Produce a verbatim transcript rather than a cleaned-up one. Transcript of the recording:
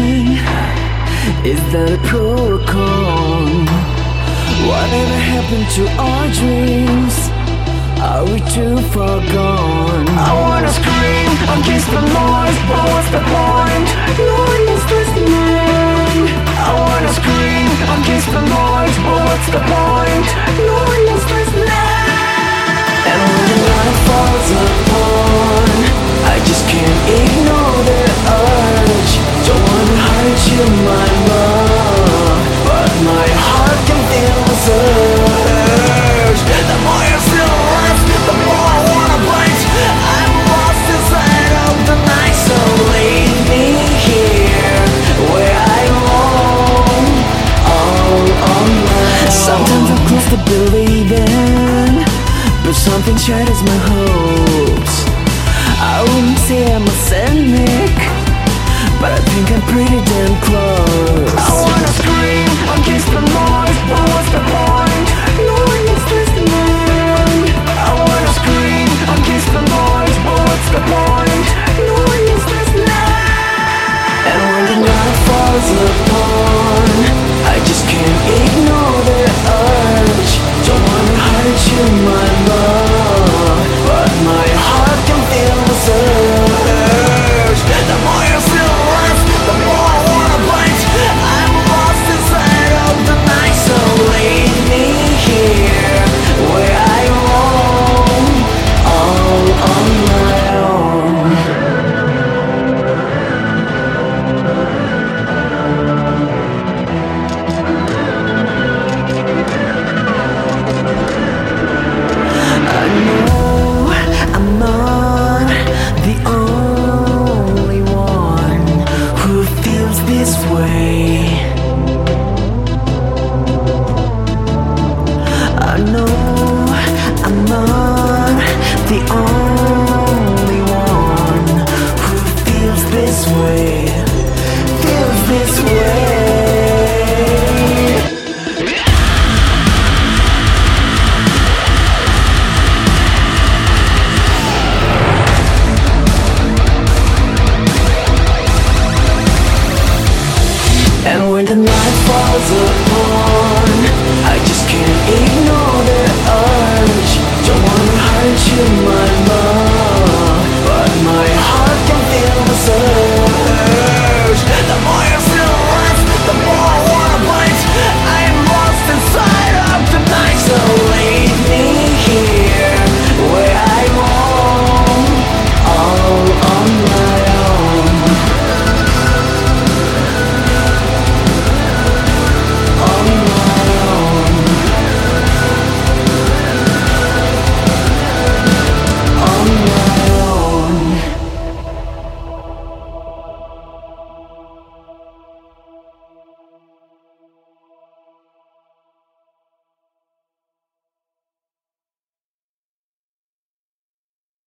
leaving? Is that a pro or con? Whatever happened to our dreams? Are we too far gone? I wanna scream against the noise, but what's the point? No one is listening. I wanna scream against the noise, but what's the point? No one is listening. And when the night falls upon, I just can't ignore the urge. Don't wanna hurt you, my love, but my heart can feel the surge. The more you still alive, the more I wanna bite. I'm lost inside of the night, so leave me here where I belong, all on my own. Sometimes I'm close to believing, but something shatters my hopes. I wouldn't say I'm a cynic, but I think I'm pretty damn close. I wanna scream against the noise, but what's the point? No one is listening. I wanna scream against the noise, but what's the point? No one is listening. And when the night falls upon, I just can't ignore the urge. Don't wanna hurt you, my love, but my heart can feel the surge. The more you're still alive, the more I wanna bite. I'm lost inside of the night, so leave me here where I belong, all on my own. I know I'm not the only one who feels this way. I know I'm not the only one who feels this way, feels this way. And when the night falls upon, I just can't ignore the urge. Don't wanna hurt you, my